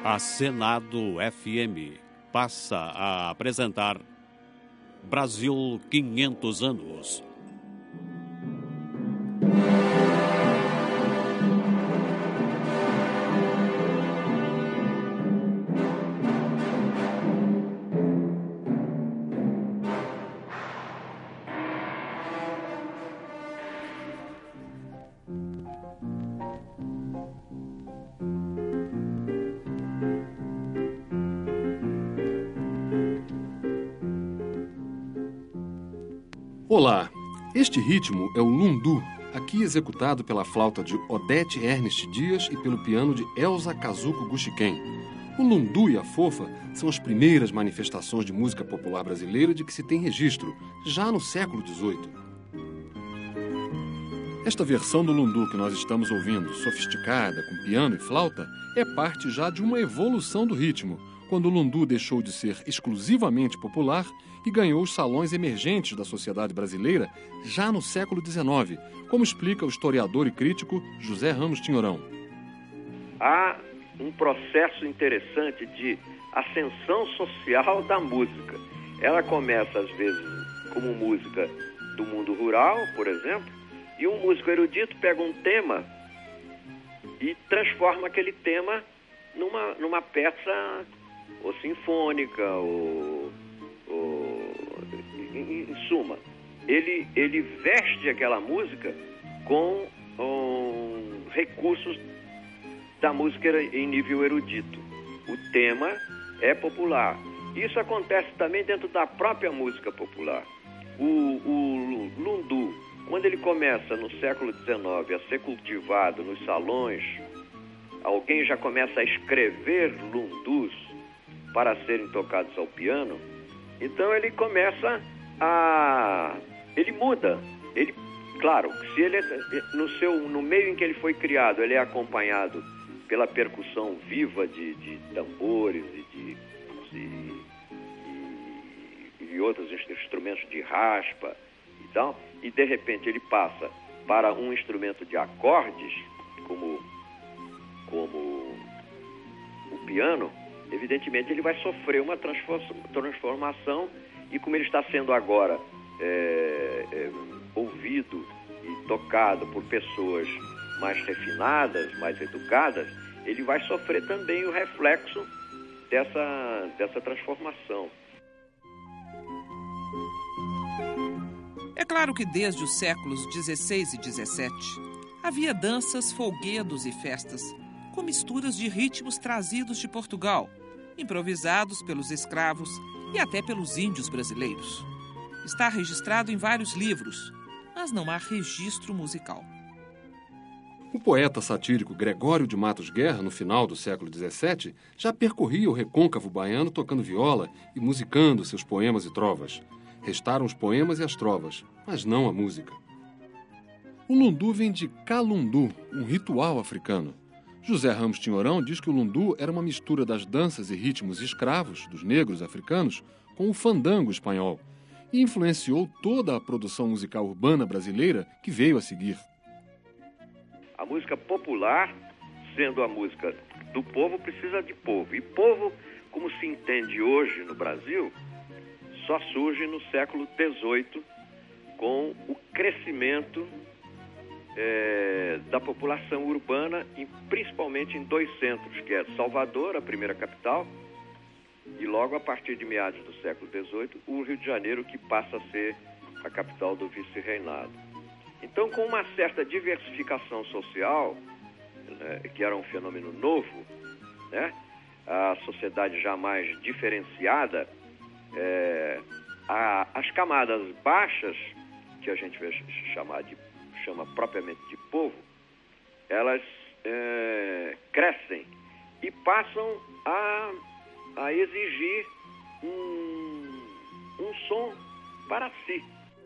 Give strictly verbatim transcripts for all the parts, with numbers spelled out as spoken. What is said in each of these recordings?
A Senado F M passa a apresentar Brasil quinhentos anos. Olá, este ritmo é o lundu, aqui executado pela flauta de Odete Ernest Dias e pelo piano de Elza Kazuko Gushiken. O lundu e a fofa são as primeiras manifestações de música popular brasileira de que se tem registro, já no século dezoito. Esta versão do lundu que nós estamos ouvindo, sofisticada, com piano e flauta, é parte já de uma evolução do ritmo, quando o lundu deixou de ser exclusivamente popular e ganhou os salões emergentes da sociedade brasileira já no século dezenove, como explica o historiador e crítico José Ramos Tinhorão. Há um processo interessante de ascensão social da música. Ela começa, às vezes, como música do mundo rural, por exemplo, e um músico erudito pega um tema e transforma aquele tema numa, numa peça ou sinfônica, ou, ou em, em suma, ele, ele veste aquela música com um, recursos da música em nível erudito. O tema é popular. Isso acontece também dentro da própria música popular. O, o lundu, quando ele começa no século dezenove a ser cultivado nos salões, alguém já começa a escrever lundus para serem tocados ao piano, então ele começa a... ele muda. Ele, claro, se ele no, seu, no meio em que ele foi criado, ele é acompanhado pela percussão viva de, de tambores e de, de e, e outros instrumentos de raspa e tal, e de repente ele passa para um instrumento de acordes, como, como o piano, evidentemente ele vai sofrer uma transformação, e como ele está sendo agora é, é, ouvido e tocado por pessoas mais refinadas, mais educadas, ele vai sofrer também o reflexo dessa, dessa transformação. É claro que desde os séculos dezesseis e dezessete havia danças, folguedos e festas com misturas de ritmos trazidos de Portugal, improvisados pelos escravos e até pelos índios brasileiros. Está registrado em vários livros, mas não há registro musical. O poeta satírico Gregório de Matos Guerra, no final do século dezessete, já percorria o recôncavo baiano tocando viola e musicando seus poemas e trovas. Restaram os poemas e as trovas, mas não a música. O lundu vem de calundu, um ritual africano. José Ramos Tinhorão diz que o lundu era uma mistura das danças e ritmos escravos dos negros africanos com o fandango espanhol e influenciou toda a produção musical urbana brasileira que veio a seguir. A música popular, sendo a música do povo, precisa de povo. E povo, como se entende hoje no Brasil, só surge no século dezoito com o crescimento É, da população urbana, e principalmente em dois centros, que é Salvador, a primeira capital, e logo a partir de meados do século dezoito, o Rio de Janeiro, que passa a ser a capital do vice-reinado. Então, com uma certa diversificação social, né, que era um fenômeno novo, né, a sociedade já mais diferenciada, é, a, as camadas baixas, que a gente vai chamar de chama propriamente de povo, elas é, crescem e passam a, a exigir um, um som para si.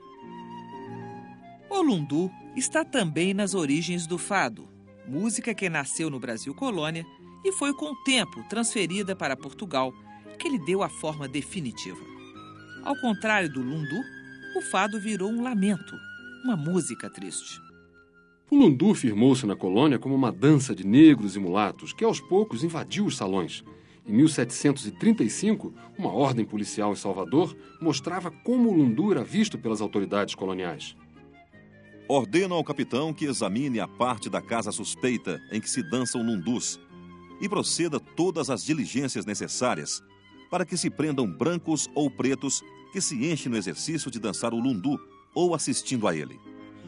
O lundu está também nas origens do fado, música que nasceu no Brasil colônia e foi com o tempo transferida para Portugal, que lhe deu a forma definitiva. Ao contrário do lundu, o fado virou um lamento, uma música triste. O lundu firmou-se na colônia como uma dança de negros e mulatos que, aos poucos, invadiu os salões. Em mil setecentos e trinta e cinco, uma ordem policial em Salvador mostrava como o lundu era visto pelas autoridades coloniais. Ordeno ao capitão que examine a parte da casa suspeita em que se dançam lundus e proceda todas as diligências necessárias para que se prendam brancos ou pretos que se enchem no exercício de dançar o lundu ou assistindo a ele.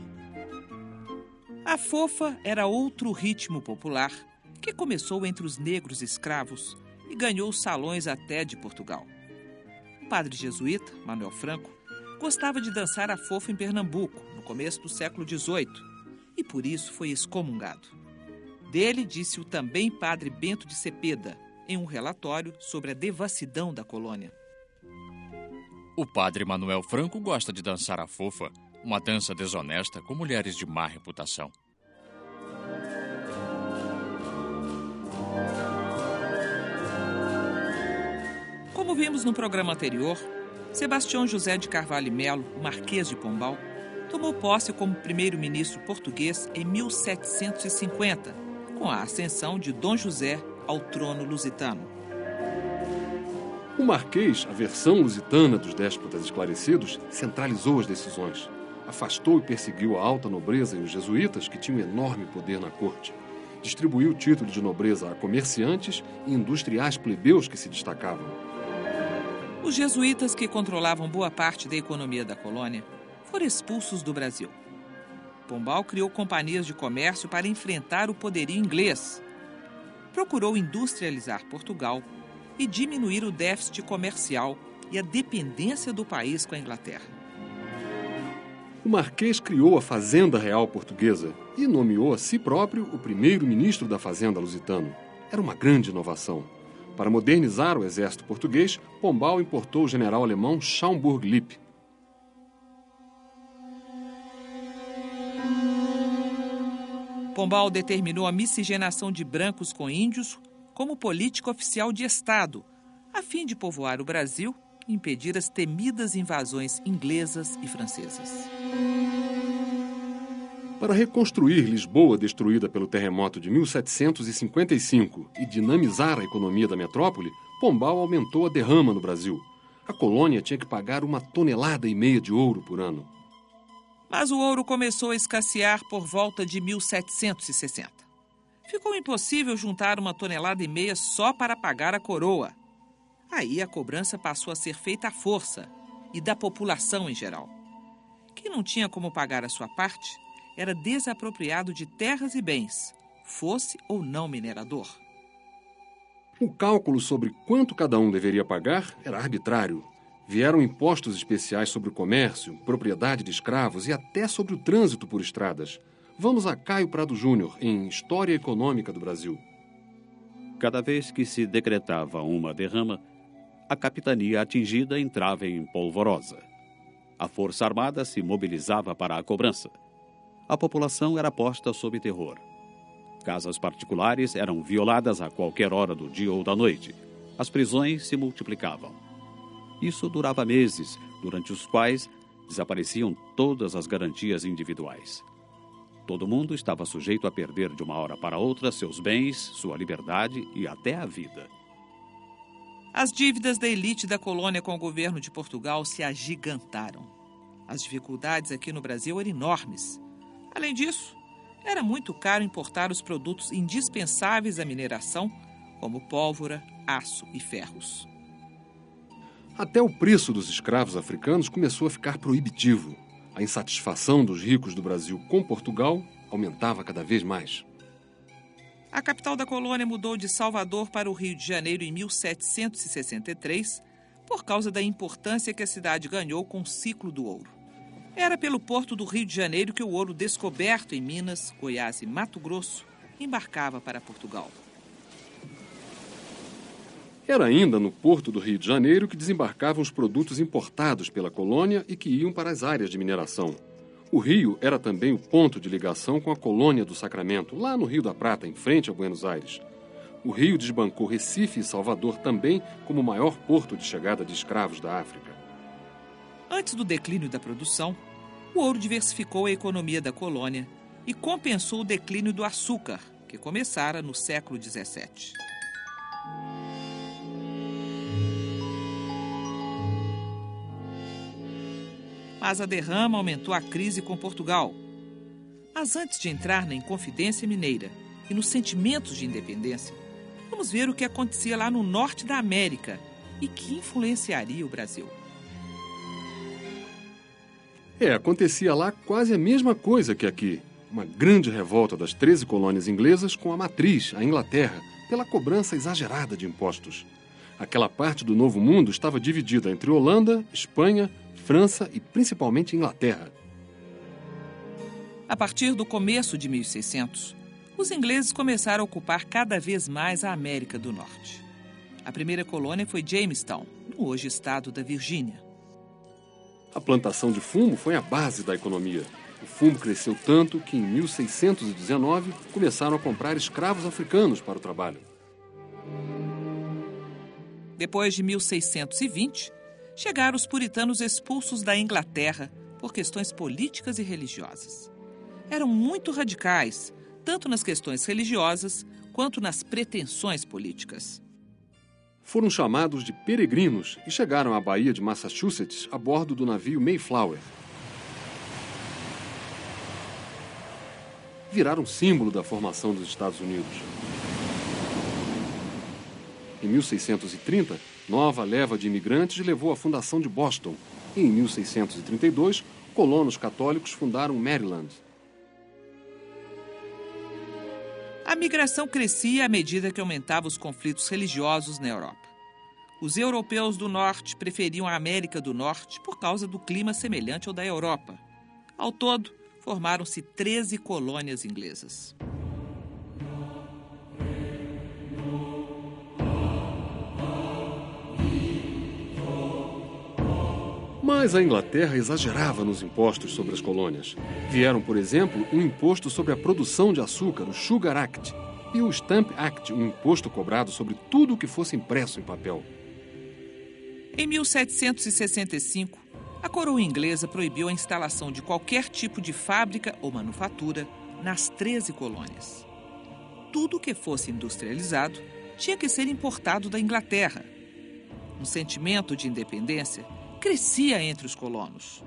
A fofa era outro ritmo popular que começou entre os negros escravos e ganhou salões até de Portugal. O padre jesuíta, Manuel Franco, gostava de dançar a fofa em Pernambuco, no começo do século dezoito, e por isso foi excomungado. Dele disse o também padre Bento de Cepeda, em um relatório sobre a devassidão da colônia. O padre Manuel Franco gosta de dançar a fofa, uma dança desonesta com mulheres de má reputação. Como vimos no programa anterior, Sebastião José de Carvalho e Melo, o Marquês de Pombal, tomou posse como primeiro-ministro português em mil setecentos e cinquenta, com a ascensão de Dom José ao trono lusitano. O Marquês, a versão lusitana dos déspotas esclarecidos, centralizou as decisões. Afastou e perseguiu a alta nobreza e os jesuítas, que tinham enorme poder na corte. Distribuiu o título de nobreza a comerciantes e industriais plebeus que se destacavam. Os jesuítas, que controlavam boa parte da economia da colônia, foram expulsos do Brasil. Pombal criou companhias de comércio para enfrentar o poderio inglês. Procurou industrializar Portugal e diminuir o déficit comercial e a dependência do país com a Inglaterra. O Marquês criou a Fazenda Real Portuguesa e nomeou a si próprio o primeiro-ministro da Fazenda lusitano. Era uma grande inovação. Para modernizar o exército português, Pombal importou o general alemão Schaumburg-Lippe. Pombal determinou a miscigenação de brancos com índios como política oficial de Estado, a fim de povoar o Brasil e impedir as temidas invasões inglesas e francesas. Para reconstruir Lisboa destruída pelo terremoto de mil setecentos e cinquenta e cinco e dinamizar a economia da metrópole, Pombal aumentou a derrama no Brasil. A colônia tinha que pagar uma tonelada e meia de ouro por ano. Mas o ouro começou a escassear por volta de mil setecentos e sessenta. Ficou impossível juntar uma tonelada e meia só para pagar a coroa. Aí a cobrança passou a ser feita à força e da população em geral. Quem não tinha como pagar a sua parte era desapropriado de terras e bens, fosse ou não minerador. O cálculo sobre quanto cada um deveria pagar era arbitrário. Vieram impostos especiais sobre o comércio, propriedade de escravos e até sobre o trânsito por estradas. Vamos a Caio Prado Júnior, em História Econômica do Brasil. Cada vez que se decretava uma derrama, a capitania atingida entrava em polvorosa. A Força Armada se mobilizava para a cobrança. A população era posta sob terror. Casas particulares eram violadas a qualquer hora do dia ou da noite. As prisões se multiplicavam. Isso durava meses, durante os quais desapareciam todas as garantias individuais. Todo mundo estava sujeito a perder de uma hora para outra seus bens, sua liberdade e até a vida. As dívidas da elite da colônia com o governo de Portugal se agigantaram. As dificuldades aqui no Brasil eram enormes. Além disso, era muito caro importar os produtos indispensáveis à mineração, como pólvora, aço e ferros. Até o preço dos escravos africanos começou a ficar proibitivo. A insatisfação dos ricos do Brasil com Portugal aumentava cada vez mais. A capital da colônia mudou de Salvador para o Rio de Janeiro em mil setecentos e sessenta e três por causa da importância que a cidade ganhou com o ciclo do ouro. Era pelo porto do Rio de Janeiro que o ouro descoberto em Minas, Goiás e Mato Grosso embarcava para Portugal. Era ainda no porto do Rio de Janeiro que desembarcavam os produtos importados pela colônia e que iam para as áreas de mineração. O Rio era também o ponto de ligação com a colônia do Sacramento, lá no Rio da Prata, em frente a Buenos Aires. O Rio desbancou Recife e Salvador também como o maior porto de chegada de escravos da África. Antes do declínio da produção, o ouro diversificou a economia da colônia e compensou o declínio do açúcar, que começara no século dezessete. Mas a derrama aumentou a crise com Portugal. Mas antes de entrar na Inconfidência Mineira e nos sentimentos de independência, vamos ver o que acontecia lá no norte da América e que influenciaria o Brasil. É, acontecia lá quase a mesma coisa que aqui. Uma grande revolta das treze colônias inglesas com a matriz, a Inglaterra, pela cobrança exagerada de impostos. Aquela parte do Novo Mundo estava dividida entre Holanda, Espanha, França e principalmente Inglaterra. A partir do começo de mil e seiscentos, os ingleses começaram a ocupar cada vez mais a América do Norte. A primeira colônia foi Jamestown, no hoje estado da Virgínia. A plantação de fumo foi a base da economia. O fumo cresceu tanto que, em mil seiscentos e dezenove, começaram a comprar escravos africanos para o trabalho. Depois de mil seiscentos e vinte, chegaram os puritanos expulsos da Inglaterra por questões políticas e religiosas. Eram muito radicais, tanto nas questões religiosas quanto nas pretensões políticas. Foram chamados de peregrinos e chegaram à Baía de Massachusetts a bordo do navio Mayflower. Viraram símbolo da formação dos Estados Unidos. Em mil seiscentos e trinta, nova leva de imigrantes levou à fundação de Boston. E em mil seiscentos e trinta e dois, colonos católicos fundaram Maryland. A migração crescia à medida que aumentavam os conflitos religiosos na Europa. Os europeus do norte preferiam a América do Norte por causa do clima semelhante ao da Europa. Ao todo, formaram-se treze colônias inglesas. Mas a Inglaterra exagerava nos impostos sobre as colônias. Vieram, por exemplo, um imposto sobre a produção de açúcar, o Sugar Act, e o Stamp Act, um imposto cobrado sobre tudo o que fosse impresso em papel. Em mil setecentos e sessenta e cinco, a coroa inglesa proibiu a instalação de qualquer tipo de fábrica ou manufatura nas treze colônias. Tudo o que fosse industrializado tinha que ser importado da Inglaterra. Um sentimento de independência crescia entre os colonos.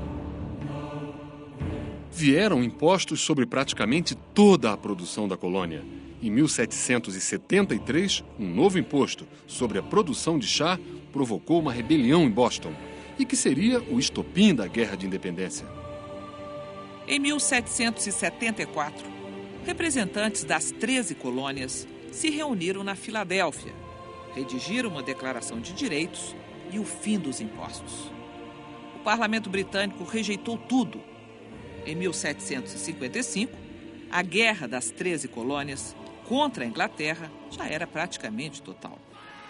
Vieram impostos sobre praticamente toda a produção da colônia. Em mil setecentos e setenta e três, um novo imposto sobre a produção de chá provocou uma rebelião em Boston, e que seria o estopim da Guerra de Independência. Em mil setecentos e setenta e quatro, representantes das treze colônias se reuniram na Filadélfia, redigiram uma declaração de direitos e o fim dos impostos. O parlamento britânico rejeitou tudo. Em mil setecentos e cinquenta e cinco, a Guerra das treze colônias contra a Inglaterra já era praticamente total.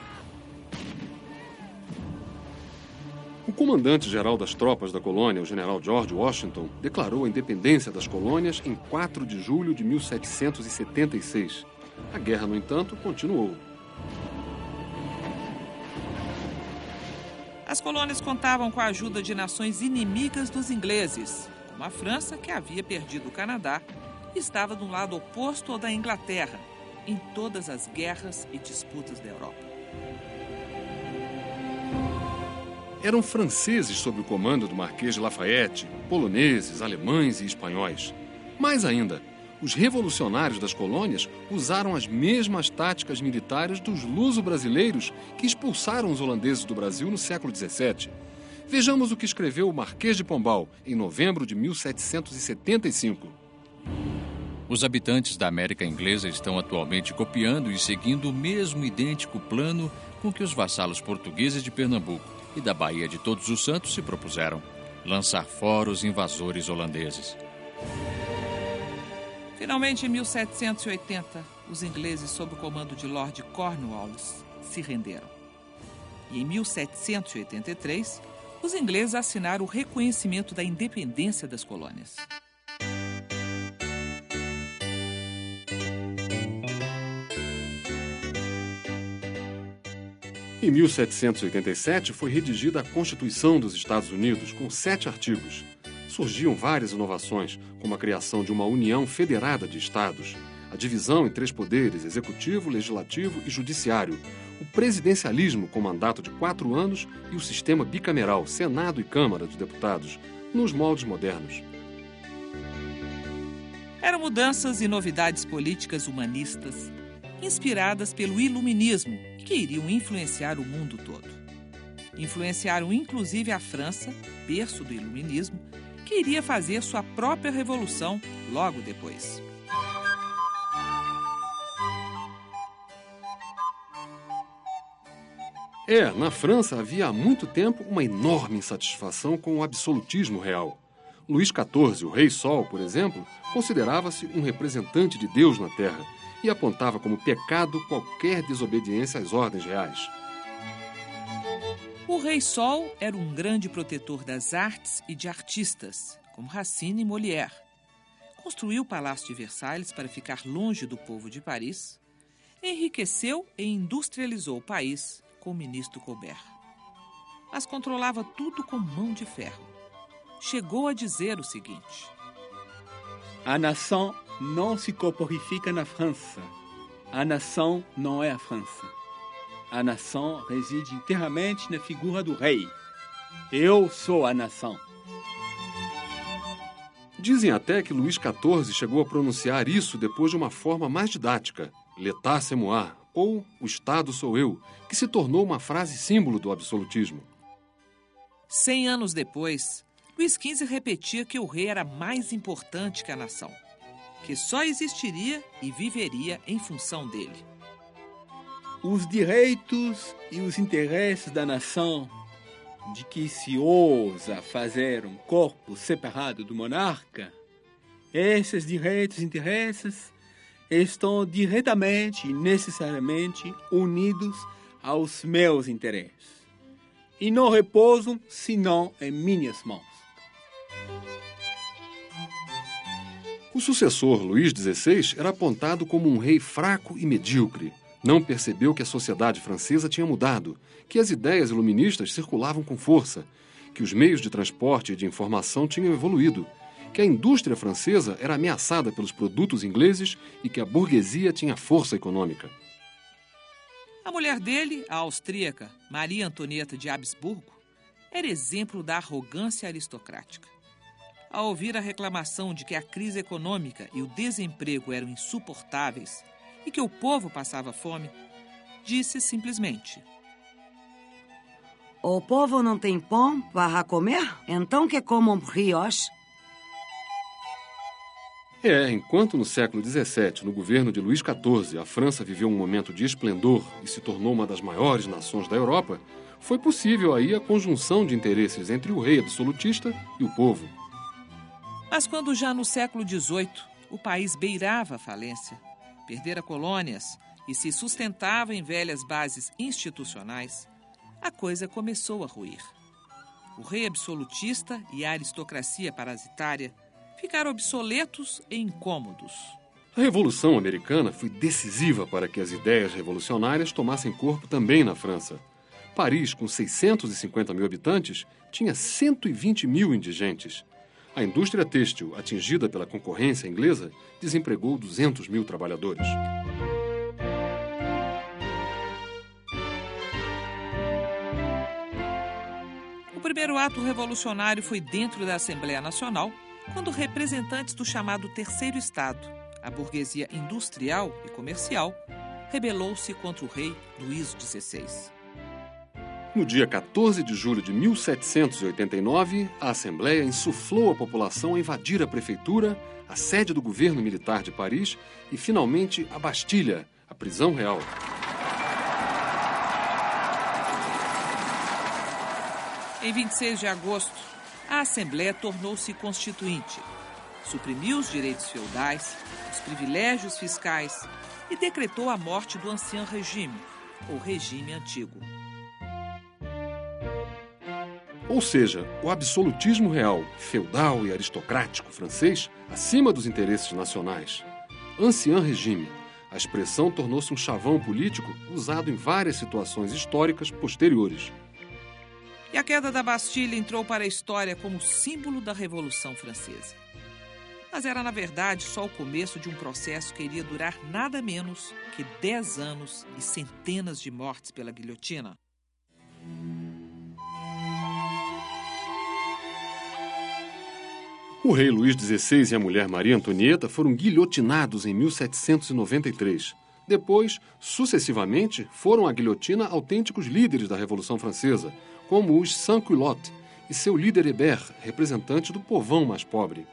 O comandante-geral das tropas da colônia, o general George Washington, declarou a independência das colônias em quatro de julho de mil setecentos e setenta e seis. A guerra, no entanto, continuou. As colônias contavam com a ajuda de nações inimigas dos ingleses, como a França, que havia perdido o Canadá e estava do lado oposto ao da Inglaterra em todas as guerras e disputas da Europa. Eram franceses sob o comando do Marquês de Lafayette, poloneses, alemães e espanhóis. Mais ainda, os revolucionários das colônias usaram as mesmas táticas militares dos luso-brasileiros que expulsaram os holandeses do Brasil no século dezessete. Vejamos o que escreveu o Marquês de Pombal em novembro de mil setecentos e setenta e cinco. Os habitantes da América Inglesa estão atualmente copiando e seguindo o mesmo idêntico plano com que os vassalos portugueses de Pernambuco e da Baía de Todos os Santos se propuseram: lançar fora os invasores holandeses. Finalmente, em mil setecentos e oitenta, os ingleses, sob o comando de Lord Cornwallis, se renderam. E em mil setecentos e oitenta e três, os ingleses assinaram o reconhecimento da independência das colônias. Em mil setecentos e oitenta e sete, foi redigida a Constituição dos Estados Unidos, com sete artigos. surgiam várias inovações, como a criação de uma união federada de estados, a divisão em três poderes, executivo, legislativo e judiciário, o presidencialismo com mandato de quatro anos e o sistema bicameral, Senado e Câmara dos Deputados, nos moldes modernos. Eram mudanças e novidades políticas humanistas, inspiradas pelo iluminismo, que iriam influenciar o mundo todo. Influenciaram inclusive a França, berço do iluminismo, que iria fazer sua própria revolução logo depois. É, na França havia há muito tempo uma enorme insatisfação com o absolutismo real. Luís quatorze, o Rei Sol, por exemplo, considerava-se um representante de Deus na Terra e apontava como pecado qualquer desobediência às ordens reais. O Rei Sol era um grande protetor das artes e de artistas, como Racine e Molière. Construiu o Palácio de Versalhes para ficar longe do povo de Paris, enriqueceu e industrializou o país com o ministro Colbert. Mas controlava tudo com mão de ferro. Chegou a dizer o seguinte: a nação não se corporifica na França. A nação não é a França. A nação reside inteiramente na figura do rei. Eu sou a nação. Dizem até que Luís quatorze chegou a pronunciar isso depois de uma forma mais didática, l'état c'est moi, ou o Estado sou eu, que se tornou uma frase símbolo do absolutismo. Cem anos depois, Luís quinze repetia que o rei era mais importante que a nação, que só existiria e viveria em função dele. Os direitos e os interesses da nação, de que se ousa fazer um corpo separado do monarca, esses direitos e interesses estão diretamente e necessariamente unidos aos meus interesses, e não repousam senão em minhas mãos. O sucessor, Luís dezesseis, era apontado como um rei fraco e medíocre. Não percebeu que a sociedade francesa tinha mudado, que as ideias iluministas circulavam com força, que os meios de transporte e de informação tinham evoluído, que a indústria francesa era ameaçada pelos produtos ingleses e que a burguesia tinha força econômica. A mulher dele, a austríaca Maria Antonieta de Habsburgo, era exemplo da arrogância aristocrática. Ao ouvir a reclamação de que a crise econômica e o desemprego eram insuportáveis e que o povo passava fome, disse simplesmente: o povo não tem pão para comer? Então que comam brioche? É, enquanto no século dezessete, no governo de Luís quatorze, a França viveu um momento de esplendor e se tornou uma das maiores nações da Europa, foi possível aí a conjunção de interesses entre o rei absolutista e o povo. Mas quando já no século dezoito o país beirava a falência, perdera colônias e se sustentava em velhas bases institucionais, a coisa começou a ruir. O rei absolutista e a aristocracia parasitária ficaram obsoletos e incômodos. A Revolução Americana foi decisiva para que as ideias revolucionárias tomassem corpo também na França. Paris, com seiscentos e cinquenta mil habitantes, tinha cento e vinte mil indigentes. A indústria têxtil, atingida pela concorrência inglesa, desempregou duzentos mil trabalhadores. O primeiro ato revolucionário foi dentro da Assembleia Nacional, quando representantes do chamado Terceiro Estado, a burguesia industrial e comercial, rebelou-se contra o rei Luís dezesseis. No dia quatorze de julho de mil setecentos e oitenta e nove, a Assembleia insuflou a população a invadir a prefeitura, a sede do governo militar de Paris e, finalmente, a Bastilha, a prisão real. Em vinte e seis de agosto, a Assembleia tornou-se constituinte, suprimiu os direitos feudais, os privilégios fiscais e decretou a morte do ancien regime, ou regime antigo. Ou seja, o absolutismo real, feudal e aristocrático francês, acima dos interesses nacionais. Ancien regime. A expressão tornou-se um chavão político usado em várias situações históricas posteriores. E a queda da Bastilha entrou para a história como símbolo da Revolução Francesa. Mas era, na verdade, só o começo de um processo que iria durar nada menos que dez anos e centenas de mortes pela guilhotina. O rei Luís dezesseis e a mulher Maria Antonieta foram guilhotinados em mil setecentos e noventa e três. Depois, sucessivamente, foram à guilhotina autênticos líderes da Revolução Francesa, como os sans-culottes e seu líder Hébert, representante do povão mais pobre.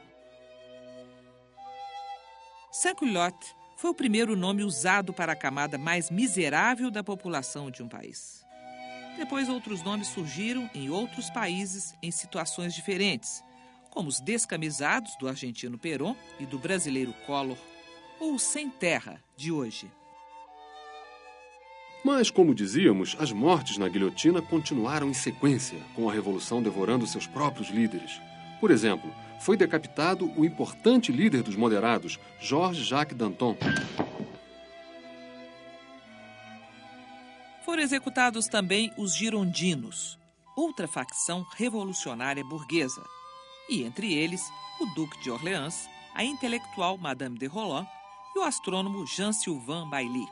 Sans-culotte foi o primeiro nome usado para a camada mais miserável da população de um país. Depois, outros nomes surgiram em outros países em situações diferentes, como os descamisados do argentino Perón e do brasileiro Collor, ou os sem terra de hoje. Mas, como dizíamos, as mortes na guilhotina continuaram em sequência, com a Revolução devorando seus próprios líderes. Por exemplo, foi decapitado o importante líder dos moderados, Georges-Jacques Danton. Foram executados também os girondinos, outra facção revolucionária burguesa, e entre eles o Duque de Orleans, a intelectual Madame de Roland e o astrônomo Jean-Sylvain Bailly.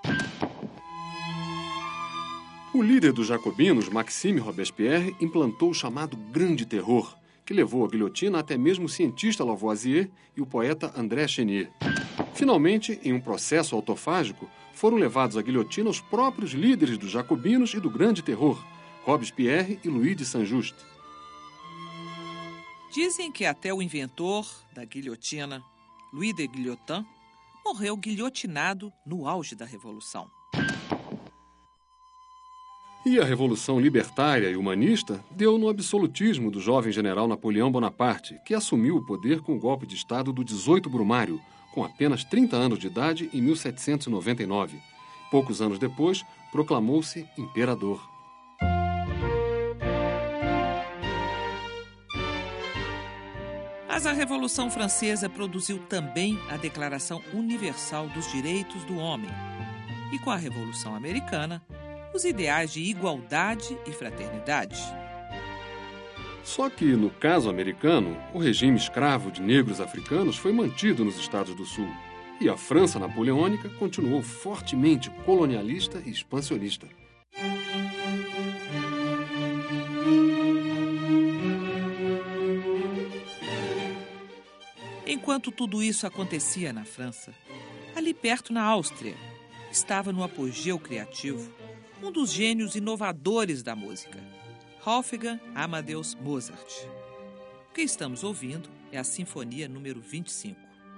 O líder dos jacobinos, Maxime Robespierre, implantou o chamado Grande Terror, que levou à guilhotina até mesmo o cientista Lavoisier e o poeta André Chenier. Finalmente, em um processo autofágico, foram levados à guilhotina os próprios líderes dos jacobinos e do Grande Terror, Robespierre e Louis de Saint-Just. Dizem que até o inventor da guilhotina, Louis de Guillotin, morreu guilhotinado no auge da Revolução. E a Revolução Libertária e Humanista deu no absolutismo do jovem general Napoleão Bonaparte, que assumiu o poder com o golpe de Estado do dezoito Brumário, com apenas trinta anos de idade, em mil setecentos e noventa e nove. Poucos anos depois, proclamou-se imperador. Mas a Revolução Francesa produziu também a Declaração Universal dos Direitos do Homem. E com a Revolução Americana, os ideais de igualdade e fraternidade. Só que, no caso americano, o regime escravo de negros africanos foi mantido nos Estados do Sul. E a França napoleônica continuou fortemente colonialista e expansionista. Enquanto tudo isso acontecia na França, ali perto na Áustria, estava no apogeu criativo um dos gênios inovadores da música, Wolfgang Amadeus Mozart. O que estamos ouvindo é a Sinfonia número vinte e cinco.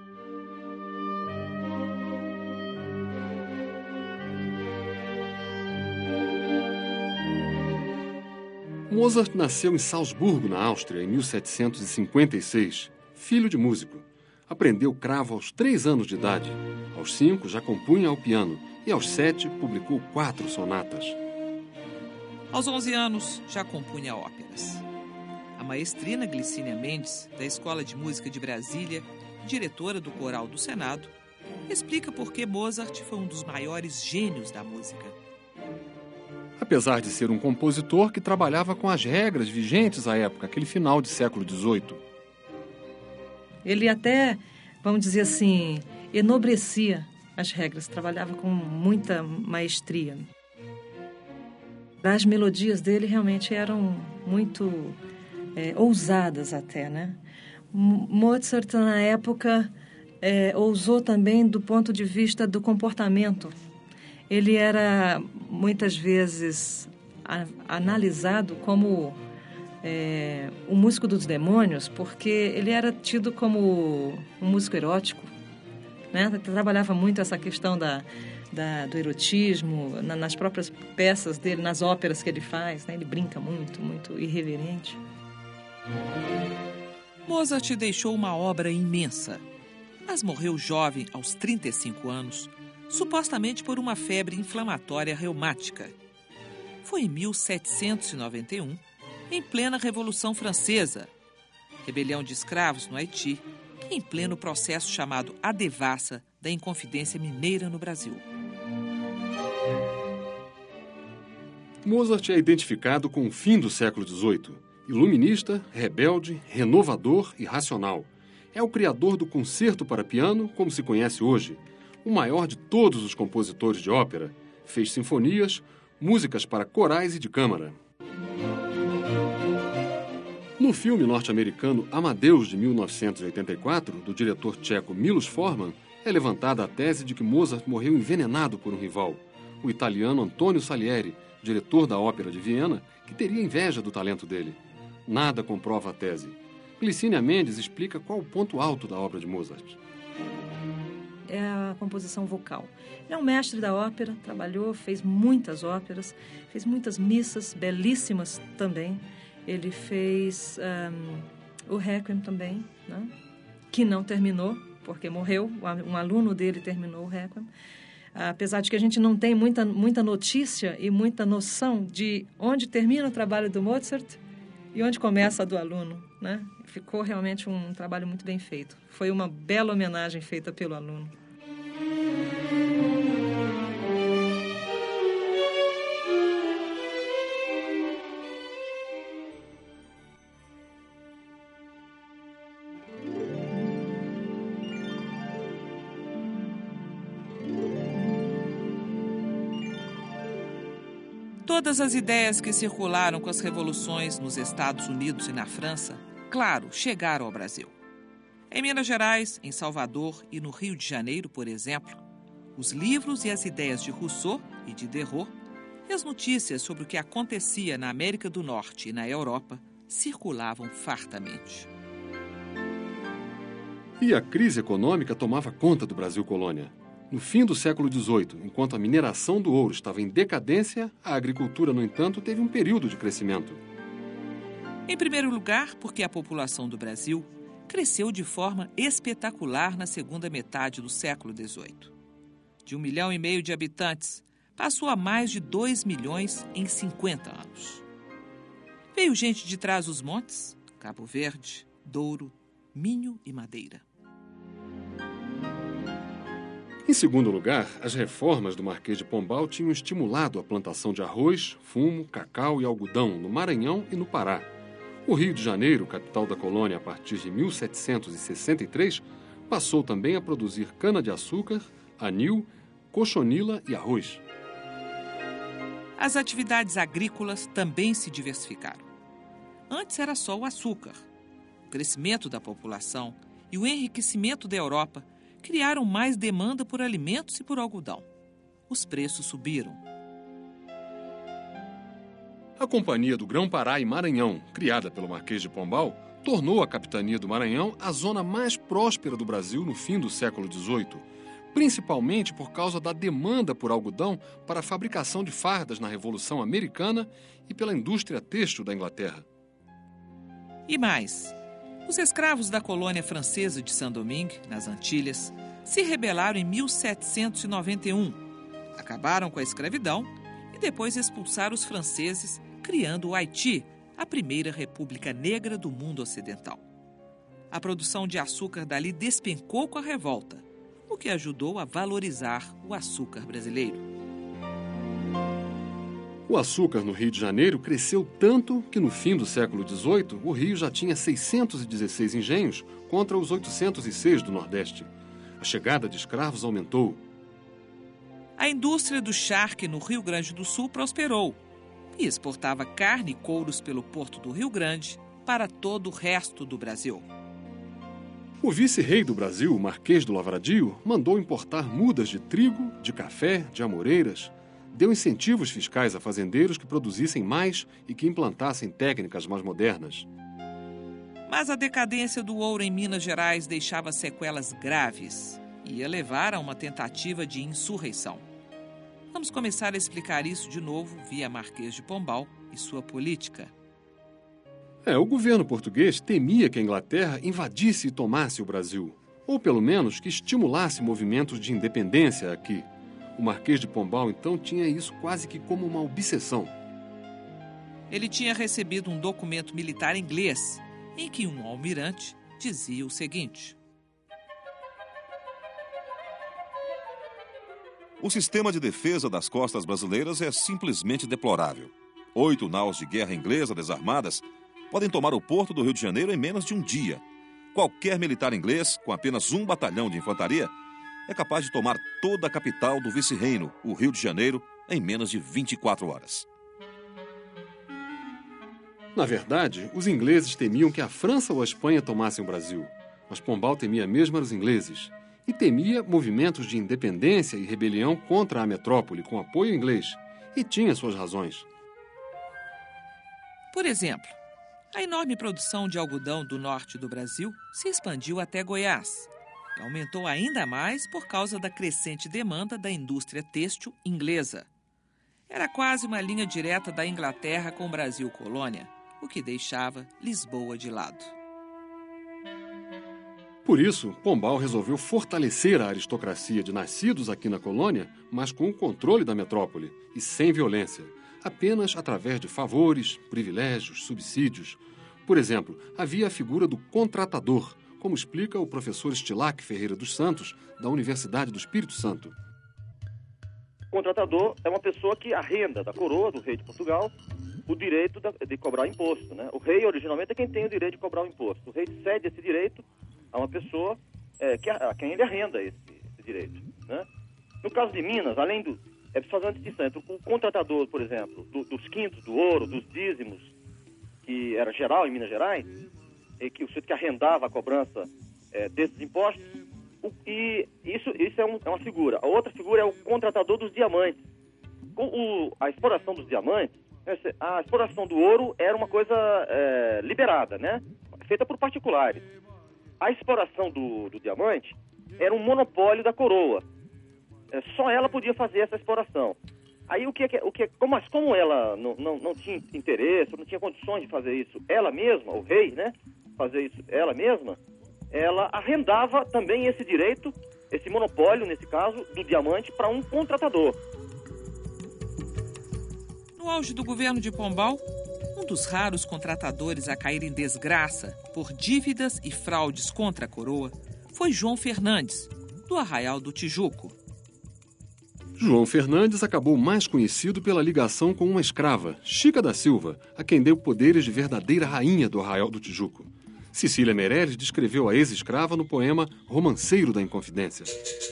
Mozart nasceu em Salzburgo, na Áustria, em mil setecentos e cinquenta e seis. Filho de músico. Aprendeu cravo aos três anos de idade. Aos cinco, já compunha ao piano. E aos sete, publicou quatro sonatas. Aos onze anos, já compunha óperas. A maestrina Glicínia Mendes, da Escola de Música de Brasília, diretora do Coral do Senado, explica por que Mozart foi um dos maiores gênios da música. Apesar de ser um compositor que trabalhava com as regras vigentes à época, aquele final de século dezoito. Ele até, vamos dizer assim, enobrecia as regras, trabalhava com muita maestria. As melodias dele realmente eram muito é, ousadas até, né? Mozart, na época, é, ousou também do ponto de vista do comportamento. Ele era, muitas vezes, a, analisado como é, o músico dos demônios, porque ele era tido como um músico erótico, né? Trabalhava muito essa questão da, da, do erotismo, na, nas próprias peças dele, nas óperas que ele faz, né? Ele brinca muito, muito irreverente. Mozart deixou uma obra imensa, mas morreu jovem, aos trinta e cinco anos, supostamente por uma febre inflamatória reumática. Foi em mil setecentos e noventa e um, em plena Revolução Francesa, rebelião de escravos no Haiti, em pleno processo chamado A Devassa da Inconfidência Mineira no Brasil. Mozart é identificado com o fim do século dezoito. Iluminista, rebelde, renovador e racional. É o criador do concerto para piano, como se conhece hoje, o maior de todos os compositores de ópera. Fez sinfonias, músicas para corais e de câmara. No filme norte-americano Amadeus, de mil novecentos e oitenta e quatro, do diretor tcheco Milos Forman, é levantada a tese de que Mozart morreu envenenado por um rival, o italiano Antonio Salieri, diretor da Ópera de Viena, que teria inveja do talento dele. Nada comprova a tese. Glicínia Mendes explica qual o ponto alto da obra de Mozart. É a composição vocal. Ele é um mestre da ópera, trabalhou, fez muitas óperas, fez muitas missas, belíssimas também. Ele fez um, o Requiem também, né? Que não terminou, porque morreu. Um aluno dele terminou o Requiem. Apesar de que a gente não tem muita, muita notícia e muita noção de onde termina o trabalho do Mozart e onde começa a do aluno, né? Ficou realmente um trabalho muito bem feito. Foi uma bela homenagem feita pelo aluno. Todas as ideias que circularam com as revoluções nos Estados Unidos e na França, claro, chegaram ao Brasil. Em Minas Gerais, em Salvador e no Rio de Janeiro, por exemplo, os livros e as ideias de Rousseau e de Diderot e as notícias sobre o que acontecia na América do Norte e na Europa circulavam fartamente. E a crise econômica tomava conta do Brasil colônia. No fim do século dezoito, enquanto a mineração do ouro estava em decadência, a agricultura, no entanto, teve um período de crescimento. Em primeiro lugar, porque a população do Brasil cresceu de forma espetacular na segunda metade do século dezoito. De um milhão e meio de habitantes, passou a mais de dois milhões em cinquenta anos. Veio gente de trás dos montes, Cabo Verde, Douro, Minho e Madeira. Em segundo lugar, as reformas do Marquês de Pombal tinham estimulado a plantação de arroz, fumo, cacau e algodão no Maranhão e no Pará. O Rio de Janeiro, capital da colônia a partir de mil setecentos e sessenta e três, passou também a produzir cana-de-açúcar, anil, cochonila e arroz. As atividades agrícolas também se diversificaram. Antes era só o açúcar. O crescimento da população e o enriquecimento da Europa criaram mais demanda por alimentos e por algodão. Os preços subiram. A Companhia do Grão-Pará e Maranhão, criada pelo Marquês de Pombal, tornou a capitania do Maranhão a zona mais próspera do Brasil no fim do século dezoito, principalmente por causa da demanda por algodão para a fabricação de fardas na Revolução Americana e pela indústria têxtil da Inglaterra. E mais, os escravos da colônia francesa de Saint-Domingue, nas Antilhas, se rebelaram em mil setecentos e noventa e um, acabaram com a escravidão e depois expulsaram os franceses, criando o Haiti, a primeira república negra do mundo ocidental. A produção de açúcar dali despencou com a revolta, o que ajudou a valorizar o açúcar brasileiro. O açúcar no Rio de Janeiro cresceu tanto que no fim do século dezoito o Rio já tinha seiscentos e dezesseis engenhos contra os oitocentos e seis do Nordeste. A chegada de escravos aumentou. A indústria do charque no Rio Grande do Sul prosperou e exportava carne e couros pelo porto do Rio Grande para todo o resto do Brasil. O vice-rei do Brasil, o Marquês do Lavradio, mandou importar mudas de trigo, de café, de amoreiras. Deu incentivos fiscais a fazendeiros que produzissem mais e que implantassem técnicas mais modernas. Mas a decadência do ouro em Minas Gerais deixava sequelas graves e ia levar a uma tentativa de insurreição. Vamos começar a explicar isso de novo via Marquês de Pombal e sua política. É, o governo português temia que a Inglaterra invadisse e tomasse o Brasil, ou pelo menos que estimulasse movimentos de independência aqui. O Marquês de Pombal, então, tinha isso quase que como uma obsessão. Ele tinha recebido um documento militar inglês, em que um almirante dizia o seguinte: O sistema de defesa das costas brasileiras é simplesmente deplorável. Oito naus de guerra inglesa desarmadas podem tomar o porto do Rio de Janeiro em menos de um dia. Qualquer militar inglês, com apenas um batalhão de infantaria, é capaz de tomar toda a capital do vice-reino, o Rio de Janeiro, em menos de vinte e quatro horas. Na verdade, os ingleses temiam que a França ou a Espanha tomassem o Brasil. Mas Pombal temia mesmo os ingleses. E temia movimentos de independência e rebelião contra a metrópole, com apoio inglês. E tinha suas razões. Por exemplo, a enorme produção de algodão do norte do Brasil se expandiu até Goiás e aumentou ainda mais por causa da crescente demanda da indústria têxtil inglesa. Era quase uma linha direta da Inglaterra com o Brasil colônia, o que deixava Lisboa de lado. Por isso, Pombal resolveu fortalecer a aristocracia de nascidos aqui na colônia, mas com o controle da metrópole e sem violência, apenas através de favores, privilégios, subsídios. Por exemplo, havia a figura do contratador, como explica o professor Estilac Ferreira dos Santos, da Universidade do Espírito Santo. O contratador é uma pessoa que arrenda da coroa, do rei de Portugal, o direito de cobrar imposto, né? O rei, originalmente, é quem tem o direito de cobrar o imposto. O rei cede esse direito a uma pessoa é, que, a quem ele arrenda esse, esse direito, né? No caso de Minas, além do... É preciso fazer uma distinção entre o contratador, por exemplo, do, dos quintos, do ouro, dos dízimos, que era geral em Minas Gerais, e que o sujeito que arrendava a cobrança é, desses impostos, o, e isso, isso é, um, é uma figura. A outra figura é o contratador dos diamantes. O, o, a exploração dos diamantes, a exploração do ouro era uma coisa é, liberada, né? Feita por particulares. A exploração do, do diamante era um monopólio da coroa. É, só ela podia fazer essa exploração. Aí o que, o que como, mas como ela não, não, não tinha interesse, não tinha condições de fazer isso ela mesma, o rei, né? Fazer isso ela mesma, ela arrendava também esse direito, esse monopólio, nesse caso, do diamante para um contratador. No auge do governo de Pombal, um dos raros contratadores a cair em desgraça por dívidas e fraudes contra a coroa foi João Fernandes, do Arraial do Tijuco. João Fernandes acabou mais conhecido pela ligação com uma escrava, Chica da Silva, a quem deu poderes de verdadeira rainha do Arraial do Tijuco. Cecília Meirelles descreveu a ex-escrava no poema Romanceiro da Inconfidência.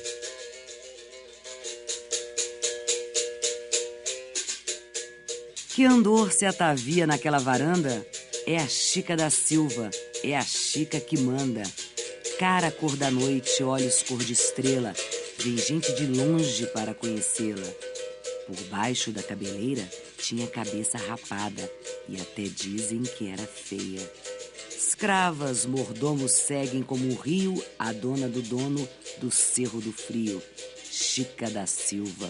Que andor se atavia naquela varanda? É a Chica da Silva, é a Chica que manda. Cara cor da noite, olhos cor de estrela, veio gente de longe para conhecê-la. Por baixo da cabeleira tinha a cabeça rapada e até dizem que era feia. Escravas, mordomos seguem como o rio a dona do dono do Cerro do Frio, Chica da Silva.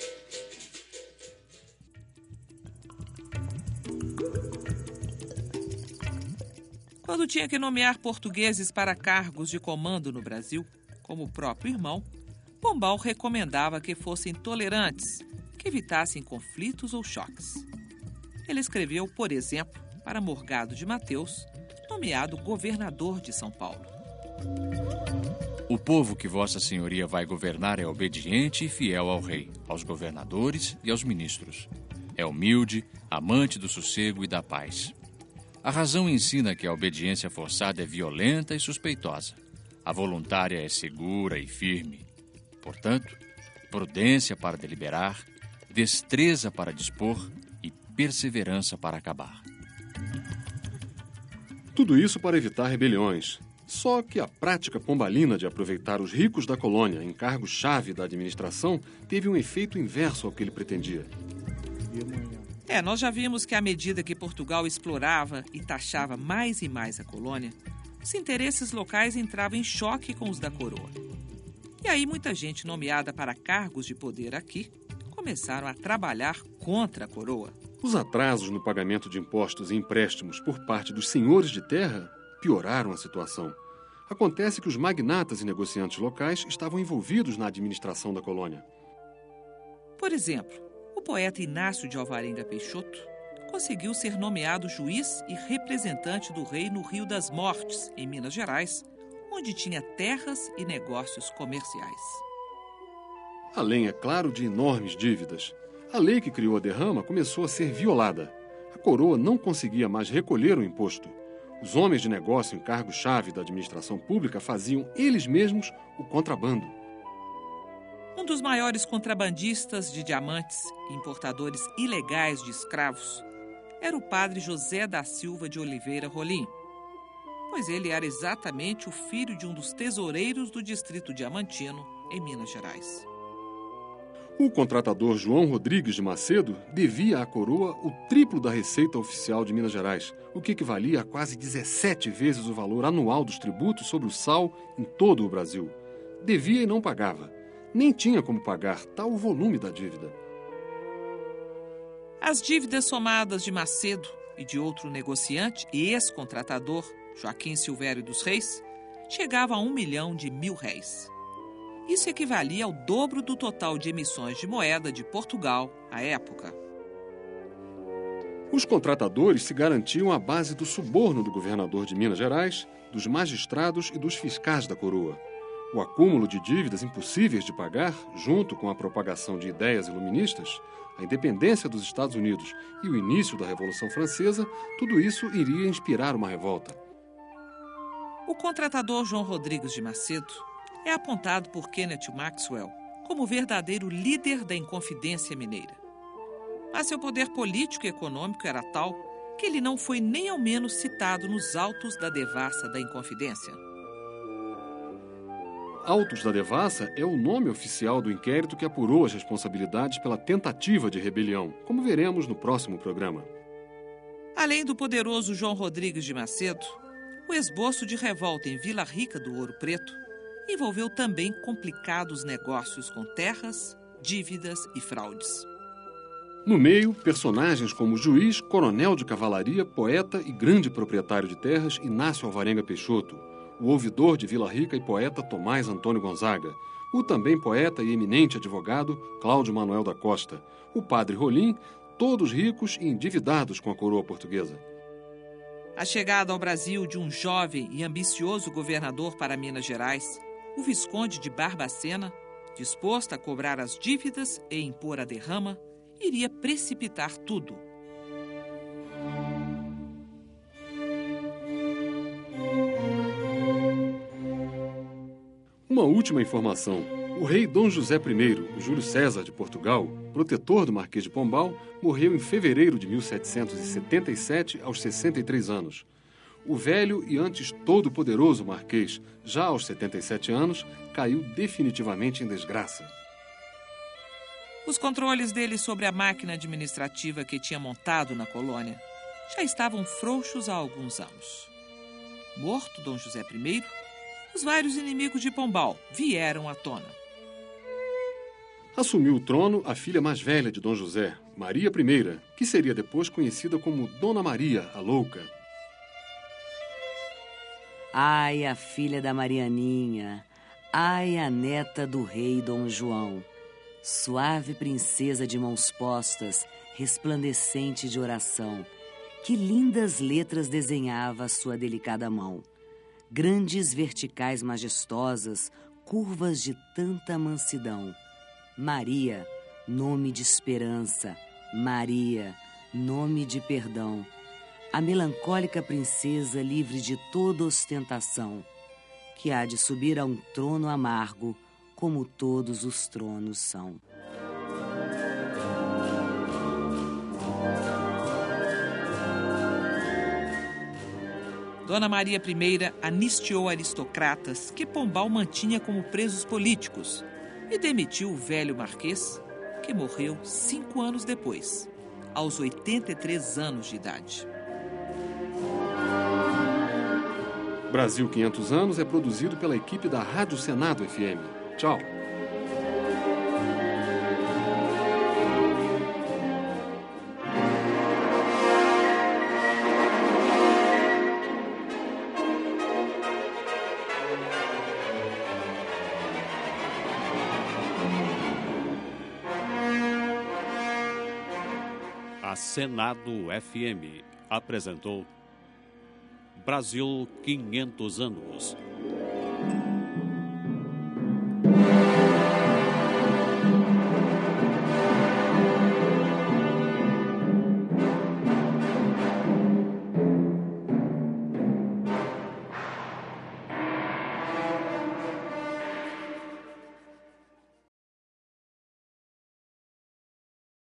Quando tinha que nomear portugueses para cargos de comando no Brasil, como o próprio irmão, Pombal recomendava que fossem tolerantes, que evitassem conflitos ou choques. Ele escreveu, por exemplo, para Morgado de Mateus, nomeado governador de São Paulo. O povo que Vossa Senhoria vai governar é obediente e fiel ao rei, aos governadores e aos ministros. É humilde, amante do sossego e da paz. A razão ensina que a obediência forçada é violenta e suspeitosa. A voluntária é segura e firme. Portanto, prudência para deliberar, destreza para dispor e perseverança para acabar. Tudo isso para evitar rebeliões. Só que a prática pombalina de aproveitar os ricos da colônia em cargos-chave da administração teve um efeito inverso ao que ele pretendia. É, nós já vimos que à medida que Portugal explorava e taxava mais e mais a colônia, os interesses locais entravam em choque com os da coroa. E aí muita gente nomeada para cargos de poder aqui começaram a trabalhar contra a coroa. Os atrasos no pagamento de impostos e empréstimos por parte dos senhores de terra pioraram a situação. Acontece que os magnatas e negociantes locais estavam envolvidos na administração da colônia. Por exemplo, o poeta Inácio de Alvarenga Peixoto conseguiu ser nomeado juiz e representante do rei no Rio das Mortes, em Minas Gerais, onde tinha terras e negócios comerciais. Além, é claro, de enormes dívidas. A lei que criou a derrama começou a ser violada. A coroa não conseguia mais recolher o imposto. Os homens de negócio em cargos-chave da administração pública faziam eles mesmos o contrabando. Um dos maiores contrabandistas de diamantes e importadores ilegais de escravos era o padre José da Silva de Oliveira Rolim, pois ele era exatamente o filho de um dos tesoureiros do distrito diamantino, em Minas Gerais. O contratador João Rodrigues de Macedo devia à coroa o triplo da receita oficial de Minas Gerais, o que equivalia a quase dezessete vezes o valor anual dos tributos sobre o sal em todo o Brasil. Devia e não pagava. Nem tinha como pagar tal o volume da dívida. As dívidas somadas de Macedo e de outro negociante e ex-contratador, Joaquim Silvério dos Reis, chegavam a um milhão de mil réis. Isso equivalia ao dobro do total de emissões de moeda de Portugal à época. Os contratadores se garantiam à base do suborno do governador de Minas Gerais, dos magistrados e dos fiscais da coroa. O acúmulo de dívidas impossíveis de pagar, junto com a propagação de ideias iluministas, a independência dos Estados Unidos e o início da Revolução Francesa, tudo isso iria inspirar uma revolta. O contratador João Rodrigues de Macedo é apontado por Kenneth Maxwell como o verdadeiro líder da Inconfidência Mineira. Mas seu poder político e econômico era tal que ele não foi nem ao menos citado nos autos da devassa da Inconfidência. Autos da Devassa é o nome oficial do inquérito que apurou as responsabilidades pela tentativa de rebelião, como veremos no próximo programa. Além do poderoso João Rodrigues de Macedo, o esboço de revolta em Vila Rica do Ouro Preto envolveu também complicados negócios com terras, dívidas e fraudes. No meio, personagens como o juiz, coronel de cavalaria, poeta e grande proprietário de terras Inácio Alvarenga Peixoto, o ouvidor de Vila Rica e poeta Tomás Antônio Gonzaga, o também poeta e eminente advogado Cláudio Manuel da Costa, o padre Rolim, todos ricos e endividados com a coroa portuguesa. A chegada ao Brasil de um jovem e ambicioso governador para Minas Gerais, o Visconde de Barbacena, disposto a cobrar as dívidas e impor a derrama, iria precipitar tudo. Uma última informação. O rei Dom José I, o Júlio César de Portugal, protetor do Marquês de Pombal, morreu em fevereiro de mil setecentos e setenta e sete, aos sessenta e três anos. O velho e antes todo-poderoso Marquês, já aos setenta e sete anos, caiu definitivamente em desgraça. Os controles dele sobre a máquina administrativa que tinha montado na colônia já estavam frouxos há alguns anos. Morto Dom José I, os vários inimigos de Pombal vieram à tona. Assumiu o trono a filha mais velha de Dom José, Maria I, que seria depois conhecida como Dona Maria, a Louca. Ai, a filha da Marianinha, ai, a neta do rei Dom João, suave princesa de mãos postas, resplandecente de oração, que lindas letras desenhava a sua delicada mão. Grandes verticais majestosas, curvas de tanta mansidão. Maria, nome de esperança, Maria, nome de perdão. A melancólica princesa livre de toda ostentação, que há de subir a um trono amargo, como todos os tronos são. Dona Maria I anistiou aristocratas que Pombal mantinha como presos políticos e demitiu o velho marquês, que morreu cinco anos depois, aos oitenta e três anos de idade. Brasil quinhentos anos é produzido pela equipe da Rádio Senado F M. Tchau! A Senado F M apresentou Brasil quinhentos anos.